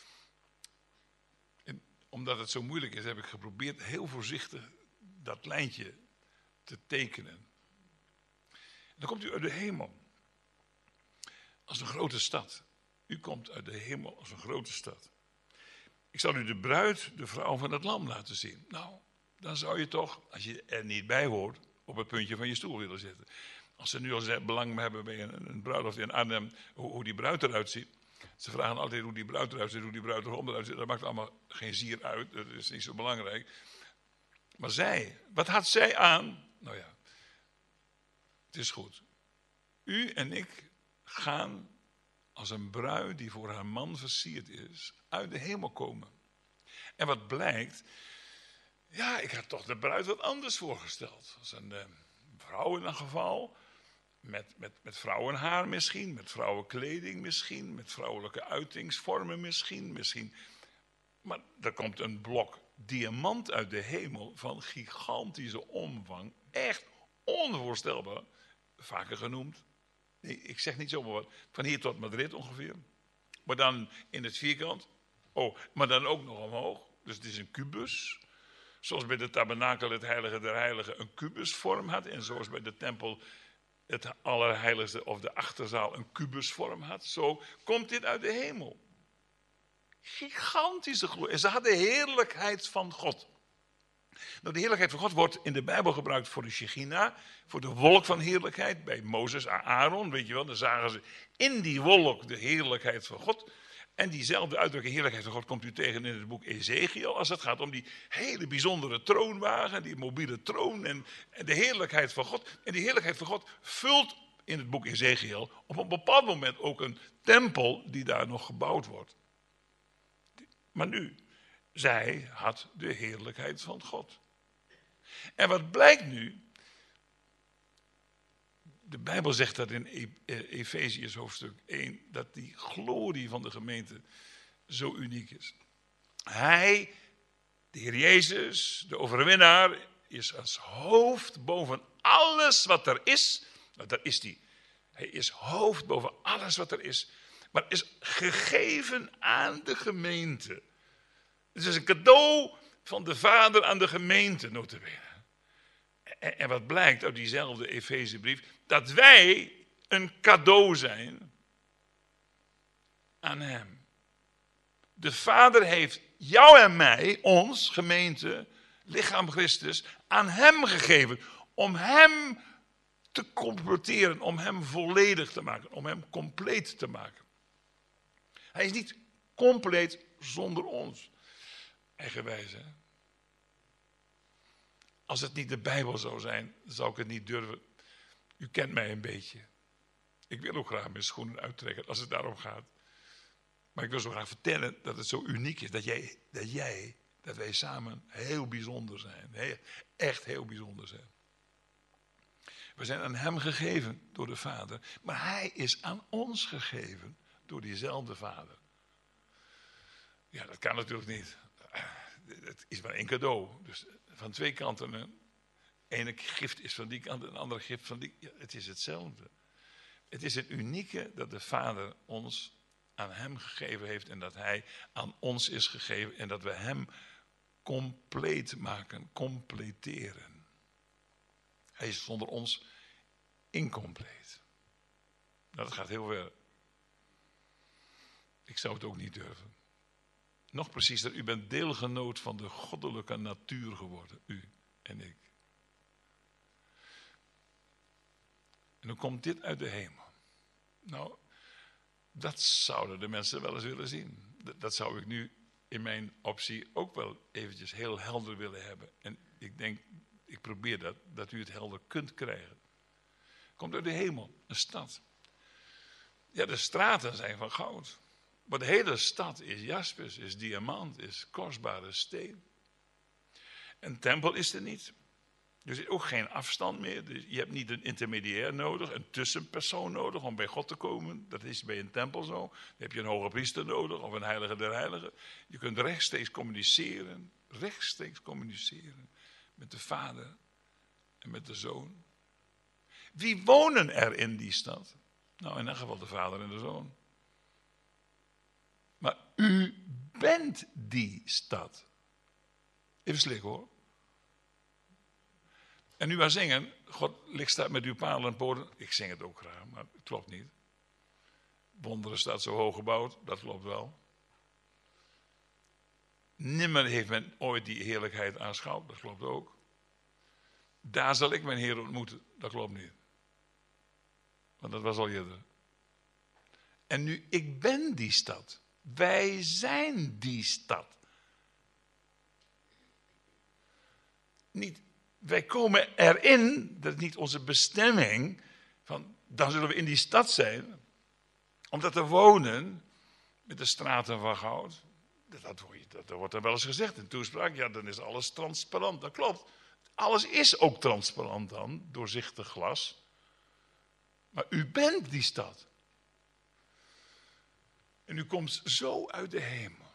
En omdat het zo moeilijk is, heb ik geprobeerd heel voorzichtig dat lijntje te tekenen. En dan komt u uit de hemel. Als een grote stad. U komt uit de hemel als een grote stad. Ik zal u de bruid, de vrouw van het lam laten zien. Nou, dan zou je toch, als je er niet bij hoort, op het puntje van je stoel willen zitten. Als ze nu al belang hebben bij een bruiloft in Arnhem, hoe die bruid eruit ziet. Ze vragen altijd hoe die bruid eruit ziet, hoe die bruid eruit ziet. Dat maakt allemaal geen zier uit, dat is niet zo belangrijk. Maar zij, wat had zij aan? Nou ja, het is goed. U en ik gaan als een bruid die voor haar man versierd is, uit de hemel komen. En wat blijkt, ja, ik had toch de bruid wat anders voorgesteld. Als een vrouw in een geval, met vrouwenhaar misschien, met vrouwenkleding misschien, met vrouwelijke uitingsvormen misschien. Maar er komt een blok diamant uit de hemel van gigantische omvang. Echt onvoorstelbaar. Vaker genoemd. Nee, ik zeg niet zomaar wat. Van hier tot Madrid ongeveer. Maar dan in het vierkant. Oh, maar dan ook nog omhoog. Dus het is een kubus. Zoals bij de tabernakel het heilige der heiligen een kubusvorm had. En zoals bij de tempel het allerheiligste of de achterzaal een kubusvorm had. Zo komt dit uit de hemel. Gigantische glorie. En ze hadden de heerlijkheid van God. Nou, de heerlijkheid van God wordt in de Bijbel gebruikt voor de Shechina, voor de wolk van heerlijkheid. Bij Mozes, Aaron, weet je wel, dan zagen ze in die wolk de heerlijkheid van God. En diezelfde uitdrukking heerlijkheid van God komt u tegen in het boek Ezekiel, als het gaat om die hele bijzondere troonwagen, die mobiele troon en de heerlijkheid van God. En die heerlijkheid van God vult in het boek Ezekiel op een bepaald moment ook een tempel die daar nog gebouwd wordt. Maar nu, zij had de heerlijkheid van God. En wat blijkt nu? De Bijbel zegt dat in Efeziërs hoofdstuk 1, dat die glorie van de gemeente zo uniek is. Hij, de Heer Jezus, de overwinnaar, is als hoofd boven alles wat er is. Nou, dat is hij. Hij is hoofd boven alles wat er is. Maar is gegeven aan de gemeente. Het is een cadeau van de Vader aan de gemeente, nota bene. En wat blijkt uit diezelfde Efezebrief? Dat wij een cadeau zijn aan hem. De Vader heeft jou en mij, ons, gemeente, lichaam Christus, aan hem gegeven. Om hem te completeren, om hem volledig te maken, om hem compleet te maken. Hij is niet compleet zonder ons. Eigenwijs, hè? Als het niet de Bijbel zou zijn, zou ik het niet durven. U kent mij een beetje. Ik wil ook graag mijn schoenen uittrekken als het daarom gaat. Maar ik wil zo graag vertellen dat het zo uniek is. Dat wij samen heel bijzonder zijn. Echt heel bijzonder zijn. We zijn aan hem gegeven door de Vader. Maar hij is aan ons gegeven door diezelfde Vader. Ja, dat kan natuurlijk niet. Het is maar één cadeau. Dus van twee kanten. Een ene gift is van die kant, een andere gift van die. Ja, het is hetzelfde. Het is het unieke dat de Vader ons aan hem gegeven heeft. En dat hij aan ons is gegeven. En dat we hem compleet maken. Completeren. Hij is zonder ons incompleet. Dat gaat heel ver. Ik zou het ook niet durven. Nog preciezer, u bent deelgenoot van de goddelijke natuur geworden. U en ik. En dan komt dit uit de hemel. Nou, dat zouden de mensen wel eens willen zien. Dat zou ik nu in mijn optie ook wel eventjes heel helder willen hebben. En ik denk, ik probeer dat u het helder kunt krijgen. Komt uit de hemel, een stad. Ja, de straten zijn van goud. Maar de hele stad is jaspis, is diamant, is kostbare steen. Een tempel is er niet. Er is ook geen afstand meer. Dus je hebt niet een intermediair nodig, een tussenpersoon nodig om bij God te komen. Dat is bij een tempel zo. Dan heb je een hoge priester nodig of een heilige der heiligen. Je kunt rechtstreeks communiceren met de Vader en met de Zoon. Wie wonen er in die stad? Nou, in elk geval de Vader en de Zoon. Maar u bent die stad. Even slikken hoor. En nu maar zingen, God ligt staat met uw palen en poten. Ik zing het ook graag, maar het klopt niet. Wonderen staat zo hoog gebouwd, dat klopt wel. Nimmer heeft men ooit die heerlijkheid aanschouwd, dat klopt ook. Daar zal ik mijn Heer ontmoeten, dat klopt niet. Want dat was al eerder. En nu, ik ben die stad. Wij zijn die stad. Niet, wij komen erin, dat is niet onze bestemming, van dan zullen we in die stad zijn. om daar te wonen met de straten van goud. Dat wordt er wel eens gezegd in toespraak. Ja, dan is alles transparant. Dat klopt. Alles is ook transparant dan, doorzichtig glas. Maar u bent die stad. En u komt zo uit de hemel.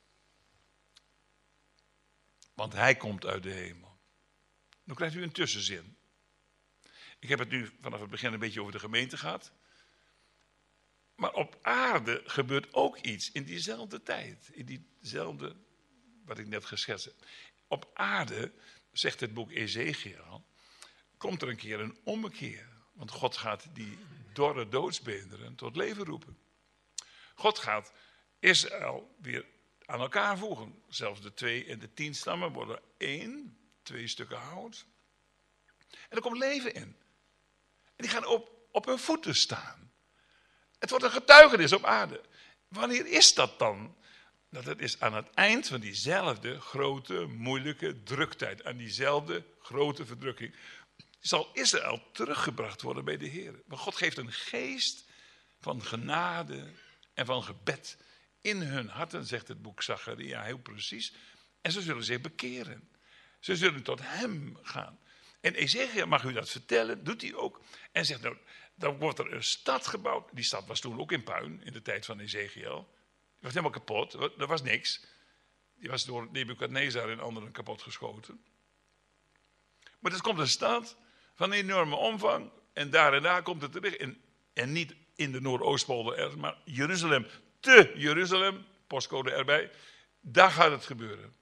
Want hij komt uit de hemel. Dan krijgt u een tussenzin. Ik heb het nu vanaf het begin een beetje over de gemeente gehad. Maar op aarde gebeurt ook iets in diezelfde tijd. In diezelfde, wat ik net geschetst heb. Op aarde, zegt het boek Ezechiel, komt er een keer een ommekeer. Want God gaat die dorre doodsbeenderen tot leven roepen. God gaat Israël weer aan elkaar voegen. Zelfs de 2 en de 10 stammen worden 1, 2 stukken hout. En er komt leven in. En die gaan op hun voeten staan. Het wordt een getuigenis op aarde. Wanneer is dat dan? Dat is aan het eind van diezelfde grote, moeilijke druktijd. Aan diezelfde grote verdrukking. Zal Israël teruggebracht worden bij de Heer. Want God geeft een geest van genade en van gebed in hun harten, zegt het boek Zacharia heel precies. En ze zullen zich bekeren. Ze zullen tot hem gaan. En Ezechiel mag u dat vertellen, doet hij ook. En zegt, nou, dan wordt er een stad gebouwd. Die stad was toen ook in puin, in de tijd van Ezechiel. Die was helemaal kapot, er was niks. Die was door Nebukadnezar en anderen kapot geschoten. Maar er komt een stad van enorme omvang. En daar komt het terecht. En niet in de Noordoostpolder, maar Jeruzalem. Te Jeruzalem, postcode erbij. Daar gaat het gebeuren.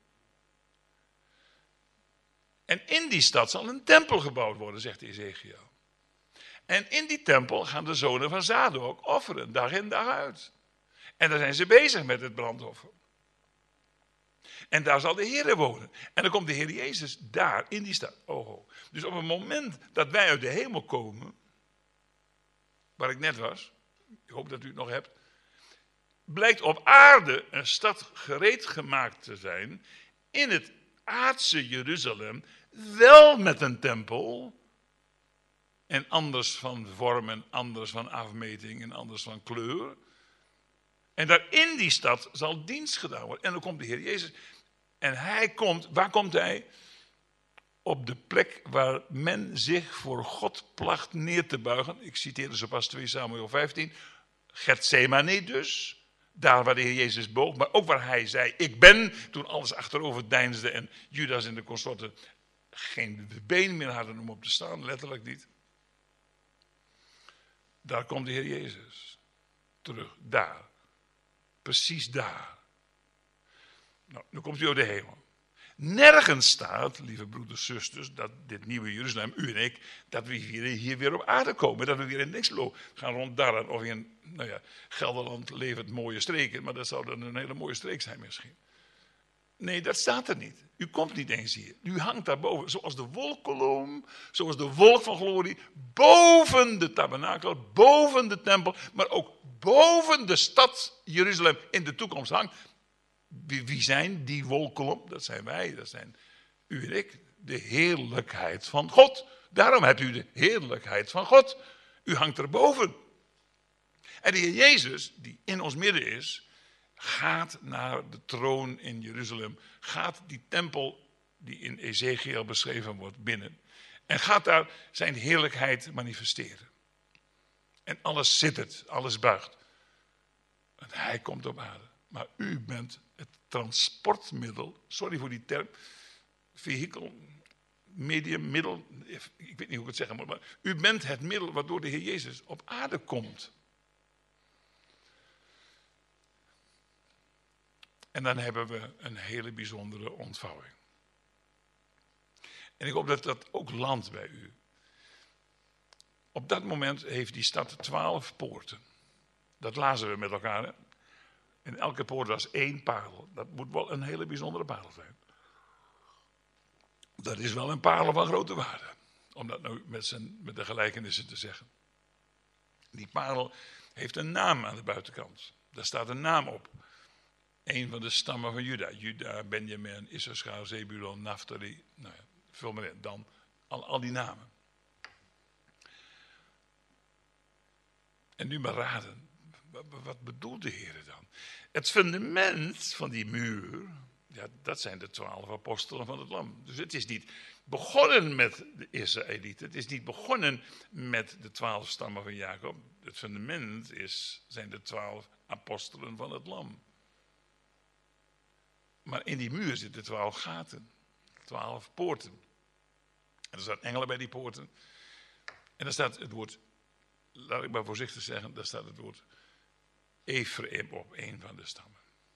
En in die stad zal een tempel gebouwd worden, zegt Ezechiel. En in die tempel gaan de zonen van Zadok offeren, dag in dag uit. En daar zijn ze bezig met het brandoffer. En daar zal de Heer wonen. En dan komt de Heer Jezus daar, in die stad. Oh. Dus op het moment dat wij uit de hemel komen, waar ik net was, ik hoop dat u het nog hebt, blijkt op aarde een stad gereed gemaakt te zijn, in het aardse Jeruzalem, wel met een tempel, en anders van vorm en anders van afmeting en anders van kleur. En daar in die stad zal dienst gedaan worden. En dan komt de Heer Jezus. En hij komt, waar komt hij? Op de plek waar men zich voor God placht neer te buigen. Ik citeerde zo pas 2 Samuel 15. Getsemane dus. Daar waar de Heer Jezus boog. Maar ook waar hij zei, ik ben. Toen alles achterover deinsde en Judas en de consorten geen been meer hadden om op te staan. Letterlijk niet. Daar komt de Heer Jezus. Terug. Daar. Precies daar. Nou, nu komt u uit de hemel. Nergens staat, lieve broeders, zusters, dat dit nieuwe Jeruzalem, u en ik, dat we hier weer op aarde komen. Dat we weer in Nixlo gaan ronddarren. Of in Gelderland levert mooie streken. Maar dat zou dan een hele mooie streek zijn misschien. Nee, dat staat er niet. U komt niet eens hier. U hangt daarboven, zoals de wolkkolom, zoals de wolk van glorie, boven de tabernakel, boven de tempel, maar ook boven de stad Jeruzalem in de toekomst hangt. Wie zijn die wolkkolom? Dat zijn wij, dat zijn u en ik. De heerlijkheid van God. Daarom hebt u de heerlijkheid van God. U hangt erboven. En de Heer Jezus, die in ons midden is, gaat naar de troon in Jeruzalem. Gaat die tempel die in Ezechiel beschreven wordt binnen. En gaat daar zijn heerlijkheid manifesteren. En alles zittert, alles buigt. En hij komt op aarde. Maar u bent het transportmiddel, sorry voor die term, vehikel, medium, middel, ik weet niet hoe ik het zeggen moet, maar u bent het middel waardoor de Heer Jezus op aarde komt. En dan hebben we een hele bijzondere ontvouwing. En ik hoop dat dat ook landt bij u. Op dat moment heeft die stad 12 poorten. Dat lazen we met elkaar. Hè? En elke poort was 1 parel. Dat moet wel een hele bijzondere parel zijn. Dat is wel een parel van grote waarde. Om dat nou met de gelijkenissen te zeggen. Die parel heeft een naam aan de buitenkant. Daar staat een naam op. Een van de stammen van Juda. Juda, Benjamin, Issachar, Zebulon, Naphtali. Nou ja, vul maar in. Dan al die namen. En nu maar raden. wat bedoelt de Heer dan? Het fundament van die muur, ja, dat zijn de 12 apostelen van het Lam. Dus het is niet begonnen met de Israëlieten. Het is niet begonnen met de 12 stammen van Jacob. Het fundament zijn de 12 apostelen van het Lam. Maar in die muur zitten 12 gaten. 12 poorten. En er staan engelen bij die poorten. En daar staat het woord, laat ik maar voorzichtig zeggen, daar staat het woord Ephraim op, een van de stammen.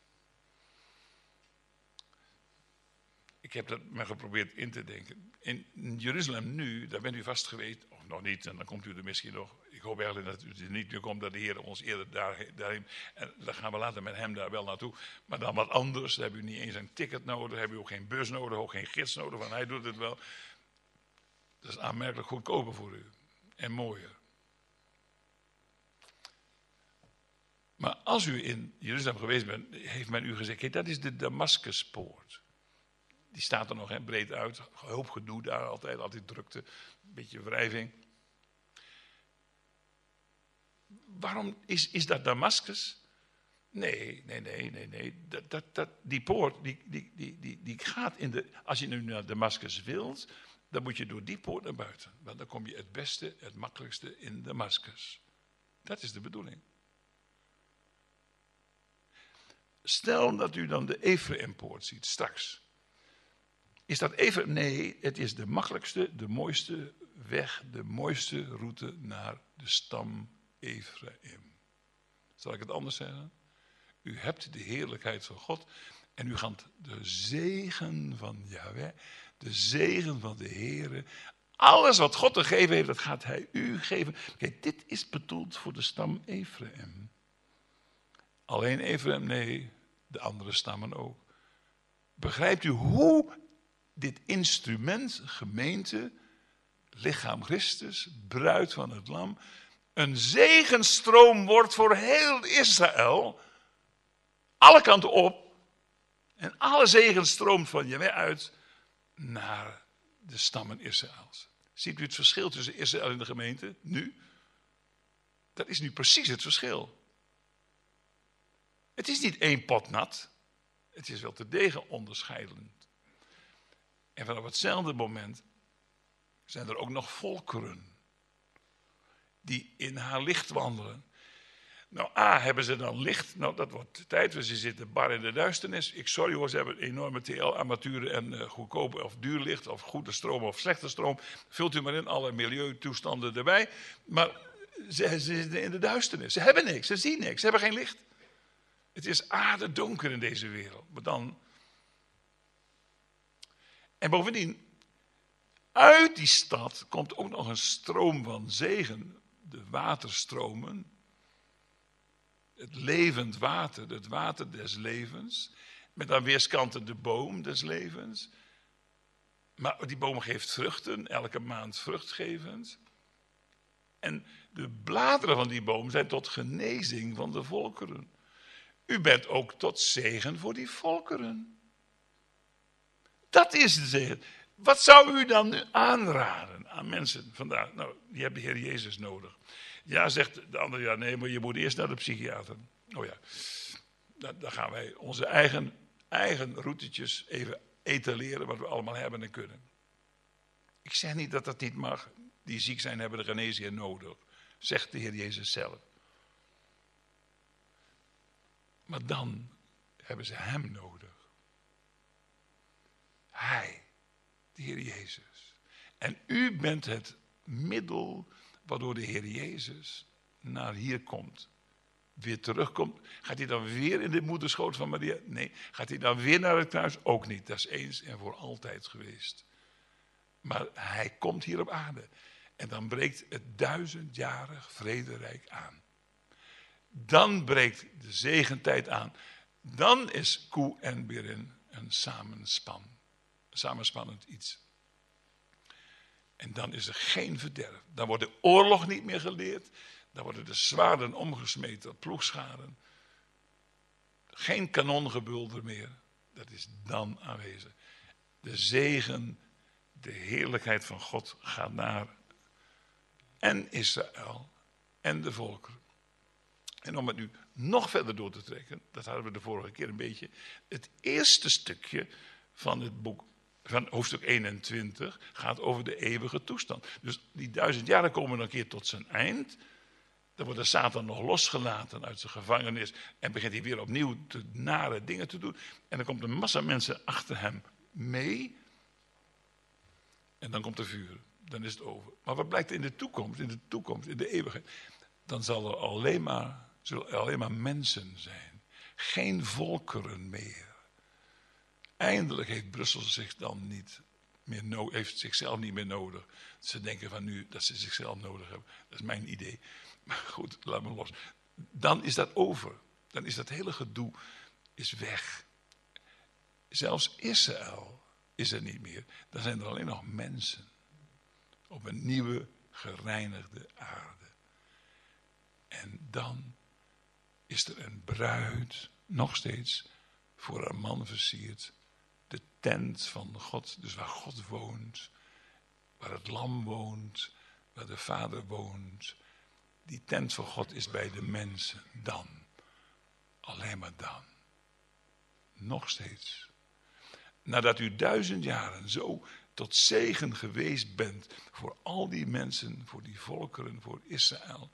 Ik heb dat maar geprobeerd in te denken. In Jeruzalem nu, daar bent u vast geweest, of nog niet, en dan komt u er misschien nog. Ik hoop eigenlijk dat u er niet meer komt, dat de Heer ons eerder daarheen, en dan gaan we later met hem daar wel naartoe. Maar dan wat anders, dan hebben u niet eens een ticket nodig, dan hebben u ook geen bus nodig, ook geen gids nodig, want hij doet het wel. Dat is aanmerkelijk goedkoper voor u en mooier. Maar als u in Jeruzalem geweest bent, heeft men u gezegd, kijk, dat is de Damascuspoort. Die staat er nog breed uit, hoop gedoe daar altijd drukte, een beetje wrijving. Waarom is dat Damascus? Nee. Die poort, die gaat als je nu naar Damascus wilt, dan moet je door die poort naar buiten. Want dan kom je het beste, het makkelijkste in Damascus. Dat is de bedoeling. Stel dat u dan de Ephraimpoort ziet straks. Is dat Ephraim? Nee, het is de makkelijkste, de mooiste weg, de mooiste route naar de stam Ephraim. Zal ik het anders zeggen? U hebt de heerlijkheid van God en u gaat de zegen van Yahweh, de zegen van de Heere. Alles wat God te geven heeft, dat gaat hij u geven. Kijk, dit is bedoeld voor de stam Ephraim. Alleen Ephraim, nee, de andere stammen ook. Begrijpt u hoe dit instrument, gemeente, lichaam Christus, bruid van het Lam, een zegenstroom wordt voor heel Israël, alle kanten op, en alle zegen stroomt van Jahweh uit naar de stammen Israëls. Ziet u het verschil tussen Israël en de gemeente nu? Dat is nu precies het verschil. Het is niet één pot nat, het is wel terdege onderscheidend. En vanaf hetzelfde moment zijn er ook nog volkeren die in haar licht wandelen. Nou, hebben ze dan licht? Nou, dat wordt tijd, want ze zitten bar in de duisternis. Sorry hoor, ze hebben enorme TL-armaturen en goedkope of duur licht, of goede stroom of slechte stroom. Vult u maar in, alle milieutoestanden erbij. Maar ze zitten in de duisternis. Ze hebben niks, ze zien niks, ze hebben geen licht. Het is aardedonker in deze wereld. Maar dan... En bovendien, uit die stad komt ook nog een stroom van zegen. De waterstromen. Het levend water, het water des levens. Met aan weerskanten de boom des levens. Maar die boom geeft vruchten, elke maand vruchtgevend. En de bladeren van die boom zijn tot genezing van de volkeren. U bent ook tot zegen voor die volkeren. Dat is de zegen. Wat zou u dan nu aanraden aan mensen vandaag? Nou, die hebben de Heer Jezus nodig. Ja, zegt de ander, ja nee, maar je moet eerst naar de psychiater. Oh ja, dan gaan wij onze eigen routetjes even etaleren wat we allemaal hebben en kunnen. Ik zeg niet dat dat niet mag. Die ziek zijn hebben de genezing nodig, zegt de Heer Jezus zelf. Maar dan hebben ze hem nodig. Hij, de Heer Jezus. En u bent het middel waardoor de Heer Jezus naar hier komt. Weer terugkomt. Gaat hij dan weer in de moederschoot van Maria? Nee. Gaat hij dan weer naar het kruis? Ook niet. Dat is eens en voor altijd geweest. Maar hij komt hier op aarde. En dan breekt het 1000-jarig vrederijk aan. Dan breekt de zegentijd aan. Dan is Koe en Berin een samenspannend iets. En dan is er geen verderf. Dan wordt de oorlog niet meer geleerd. Dan worden de zwaarden omgesmeten, ploegscharen. Geen kanongebulder meer. Dat is dan aanwezig. De zegen, de heerlijkheid van God gaat naar en Israël en de volkeren. En om het nu nog verder door te trekken, dat hadden we de vorige keer een beetje. Het eerste stukje van het boek, van hoofdstuk 21, gaat over de eeuwige toestand. Dus die 1000 jaren komen een keer tot zijn eind. Dan wordt de Satan nog losgelaten uit zijn gevangenis. En begint hij weer opnieuw nare dingen te doen. En dan komt een massa mensen achter hem mee. En dan komt er vuur. Dan is het over. Maar wat blijkt in de toekomst, in de eeuwigheid. Dan zullen er alleen maar mensen zijn. Geen volkeren meer. Eindelijk heeft Brussel zich dan heeft zichzelf niet meer nodig. Ze denken van nu dat ze zichzelf nodig hebben. Dat is mijn idee. Maar goed, laat me los. Dan is dat over. Dan is dat hele gedoe is weg. Zelfs Israël is er niet meer. Dan zijn er alleen nog mensen. Op een nieuwe, gereinigde aarde. En dan is er een bruid, nog steeds, voor een man versierd. De tent van God, dus waar God woont. Waar het lam woont, waar de Vader woont. Die tent van God is bij de mensen. Dan. Alleen maar dan. Nog steeds. Nadat u 1000 jaren zo tot zegen geweest bent voor al die mensen, voor die volkeren, voor Israël,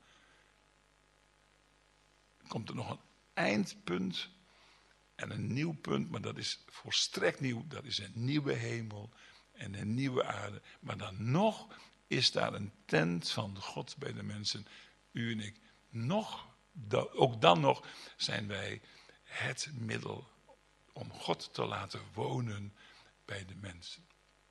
komt er nog een eindpunt en een nieuw punt, maar dat is volstrekt nieuw. Dat is een nieuwe hemel en een nieuwe aarde. Maar dan nog is daar een tent van God bij de mensen, u en ik. Ook dan nog zijn wij het middel om God te laten wonen bij de mensen.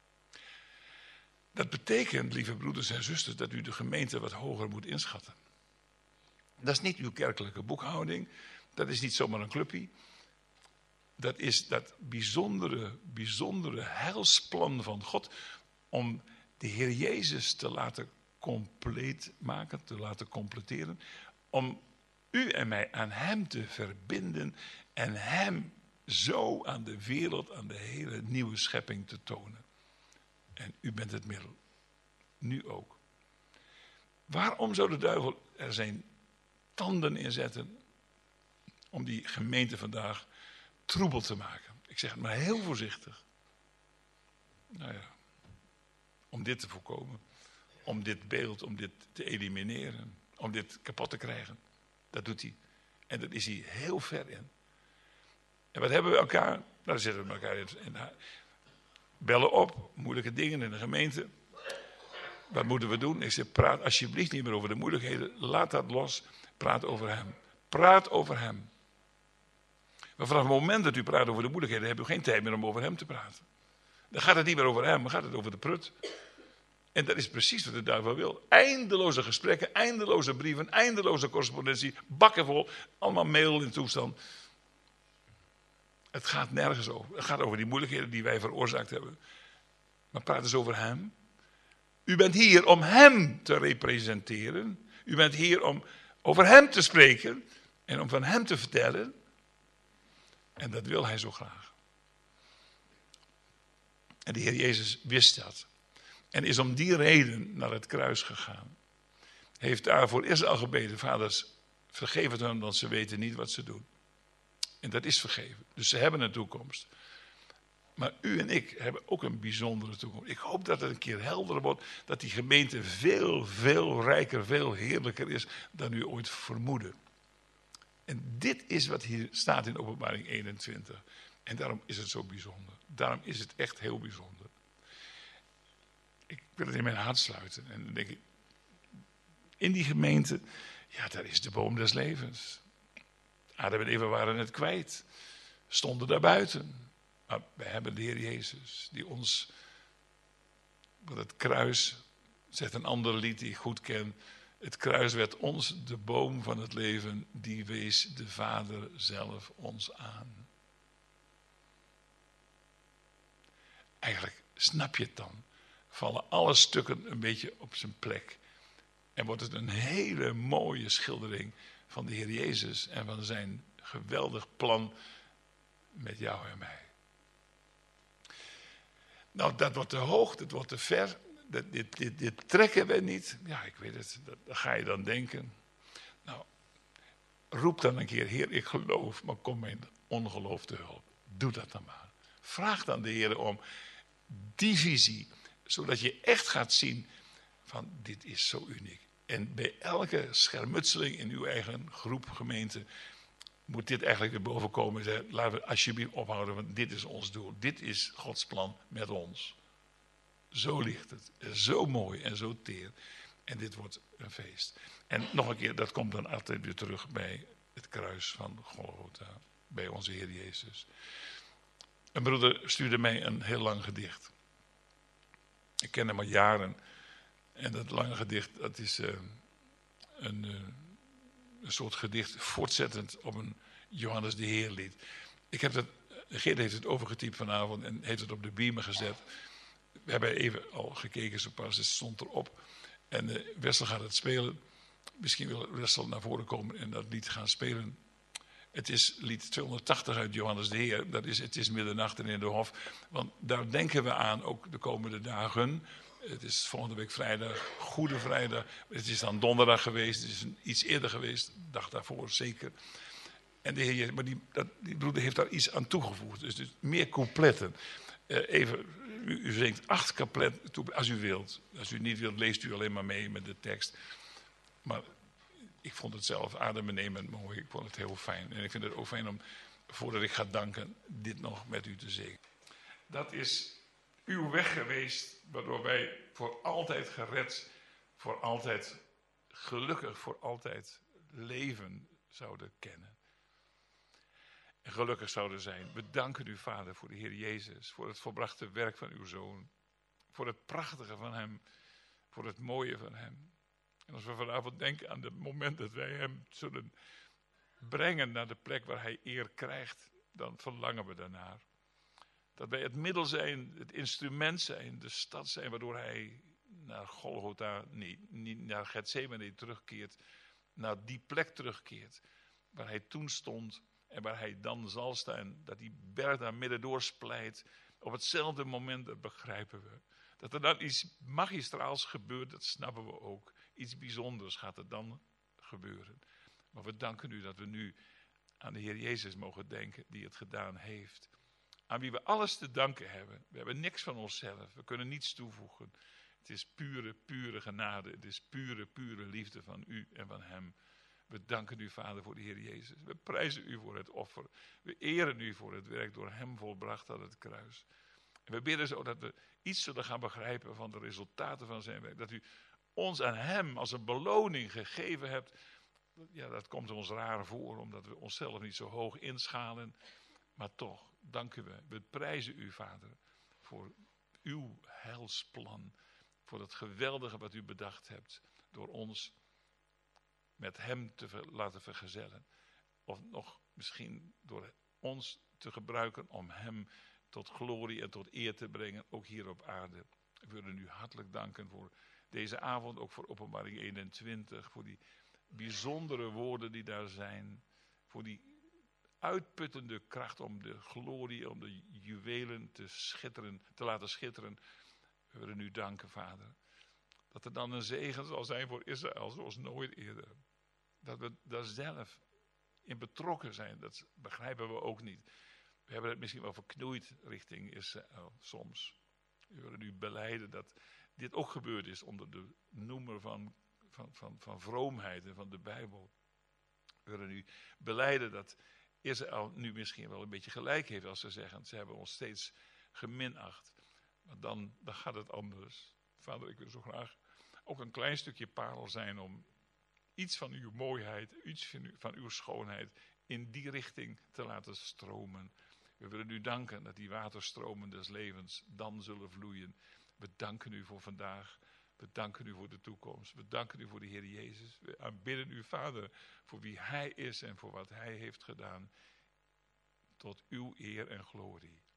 Dat betekent, lieve broeders en zusters, dat u de gemeente wat hoger moet inschatten. Dat is niet uw kerkelijke boekhouding. Dat is niet zomaar een clubje. Dat is dat bijzondere heilsplan van God om de Heer Jezus te laten compleet maken, te laten completeren. Om u en mij aan Hem te verbinden en Hem zo aan de wereld, aan de hele nieuwe schepping te tonen. En u bent het middel. Nu ook. Waarom zou de duivel er zijn tanden in zetten om die gemeente vandaag troebel te maken? Ik zeg het maar heel voorzichtig. Nou ja, om dit te voorkomen. Om dit beeld, om dit te elimineren. Om dit kapot te krijgen. Dat doet hij. En daar is hij heel ver in. En wat hebben we elkaar? Daar zitten we elkaar in. Bellen op, moeilijke dingen in de gemeente. Wat moeten we doen? Ik zeg, praat alsjeblieft niet meer over de moeilijkheden. Laat dat los. Praat over Hem. Praat over Hem. Maar vanaf het moment dat u praat over de moeilijkheden, hebt u geen tijd meer om over Hem te praten. Dan gaat het niet meer over Hem, dan gaat het over de prut. En dat is precies wat de duivel wil. Eindeloze gesprekken, eindeloze brieven, eindeloze correspondentie, bakken vol, allemaal mail in toestand. Het gaat nergens over. Het gaat over die moeilijkheden die wij veroorzaakt hebben. Maar praat eens over Hem. U bent hier om Hem te representeren. U bent hier om over Hem te spreken en om van Hem te vertellen. En dat wil Hij zo graag. En de Heer Jezus wist dat. En is om die reden naar het kruis gegaan. Heeft daarvoor eerst al gebeden: Vaders, vergeef het hen, want ze weten niet wat ze doen. En dat is vergeven. Dus ze hebben een toekomst. Maar u en ik hebben ook een bijzondere toekomst. Ik hoop dat het een keer helder wordt. Dat die gemeente veel, veel rijker, veel heerlijker is dan u ooit vermoedde. En dit is wat hier staat in Openbaring 21. En daarom is het zo bijzonder. Daarom is het echt heel bijzonder. Ik wil het in mijn hart sluiten. En dan denk ik, in die gemeente, ja, daar is de boom des levens. Adam en Eva waren het kwijt. Stonden daar buiten. Maar we hebben de Heer Jezus, die ons, wat het kruis, zegt een ander lied die ik goed ken. Het kruis werd ons de boom van het leven, die wees de Vader zelf ons aan. Eigenlijk snap je het dan. Vallen alle stukken een beetje op zijn plek. En wordt het een hele mooie schildering van de Heer Jezus en van zijn geweldig plan met jou en mij. Nou, dat wordt te hoog, dat wordt te ver. Dit trekken we niet. Ja, ik weet het, dat ga je dan denken. Nou, roep dan een keer, Heer, ik geloof, maar kom mijn ongeloof te hulp. Doe dat dan maar. Vraag dan de Heer om die visie, zodat je echt gaat zien van dit is zo uniek. En bij elke schermutseling in uw eigen groep, gemeente, moet dit eigenlijk weer boven komen en zeggen, laten we alsjeblieft ophouden, want dit is ons doel. Dit is Gods plan met ons. Zo ligt het. Zo mooi en zo teer. En dit wordt een feest. En nog een keer, dat komt dan altijd weer terug bij het kruis van Golgotha. Bij onze Heer Jezus. Een broeder stuurde mij een heel lang gedicht. Ik ken hem al jaren. En dat lange gedicht, dat is een soort gedicht voortzettend op een Johannes de Heer lied. Geert heeft het overgetypt vanavond en heeft het op de beamer gezet. We hebben even al gekeken, zo pas, het stond erop. En Wessel gaat het spelen. Misschien wil Wessel naar voren komen en dat lied gaan spelen. Het is lied 280 uit Johannes de Heer. Dat is Het is middernacht en in de hof. Want daar denken we aan, ook de komende dagen. Het is volgende week vrijdag, Goede Vrijdag. Het is dan donderdag geweest, het is iets eerder geweest. De dag daarvoor zeker. En de Heer, maar die broeder heeft daar iets aan toegevoegd. Dus meer coupletten. U zingt 8 coupletten als u wilt. Als u niet wilt, leest u alleen maar mee met de tekst. Maar ik vond het zelf adembenemend mooi. Ik vond het heel fijn. En ik vind het ook fijn om, voordat ik ga danken, dit nog met u te zeggen. Dat is uw weg geweest, waardoor wij voor altijd gered, voor altijd gelukkig, voor altijd leven zouden kennen. En gelukkig zouden zijn. We danken u, Vader, voor de Heer Jezus, voor het volbrachte werk van uw Zoon, voor het prachtige van hem, voor het mooie van hem. En als we vanavond denken aan het moment dat wij hem zullen brengen naar de plek waar hij eer krijgt, dan verlangen we daarnaar. Dat wij het middel zijn, het instrument zijn, de stad zijn waardoor hij naar Golgotha, niet naar Getsemane terugkeert, naar die plek terugkeert waar hij toen stond en waar hij dan zal staan. Dat die berg daar midden doorsplijt. Op hetzelfde moment, dat begrijpen we. Dat er dan iets magistraals gebeurt, dat snappen we ook. Iets bijzonders gaat er dan gebeuren. Maar we danken u dat we nu aan de Heer Jezus mogen denken die het gedaan heeft. Aan wie we alles te danken hebben. We hebben niks van onszelf. We kunnen niets toevoegen. Het is pure, pure genade. Het is pure, pure liefde van u en van hem. We danken u, Vader, voor de Heer Jezus. We prijzen u voor het offer. We eren u voor het werk door hem volbracht aan het kruis. En we bidden zo dat we iets zullen gaan begrijpen van de resultaten van zijn werk. Dat u ons aan hem als een beloning gegeven hebt. Ja, dat komt ons raar voor, omdat we onszelf niet zo hoog inschalen. Maar toch, dank u wel. We prijzen u, Vader, voor uw heilsplan. Voor het geweldige wat u bedacht hebt. Door ons met hem te laten vergezellen. Of nog misschien door ons te gebruiken om hem tot glorie en tot eer te brengen. Ook hier op aarde. We willen u hartelijk danken voor deze avond. Ook voor Openbaring 21. Voor die bijzondere woorden die daar zijn. Voor die uitputtende kracht om de glorie, om de juwelen te laten schitteren. We willen u danken, Vader. Dat er dan een zegen zal zijn voor Israël zoals nooit eerder. Dat we daar zelf in betrokken zijn, dat begrijpen we ook niet. We hebben het misschien wel verknoeid richting Israël soms. We willen u belijden dat dit ook gebeurd is onder de noemer van vroomheid en van de Bijbel. We willen u belijden dat Israël nu misschien wel een beetje gelijk heeft als ze zeggen, ze hebben ons steeds geminacht. Maar dan gaat het anders. Vader, ik wil zo graag ook een klein stukje parel zijn om iets van uw mooiheid, iets van uw schoonheid in die richting te laten stromen. We willen u danken dat die waterstromen des levens dan zullen vloeien. We danken u voor vandaag. We danken u voor de toekomst. We danken u voor de Heer Jezus. We aanbidden u, Vader, voor wie hij is en voor wat hij heeft gedaan. Tot uw eer en glorie.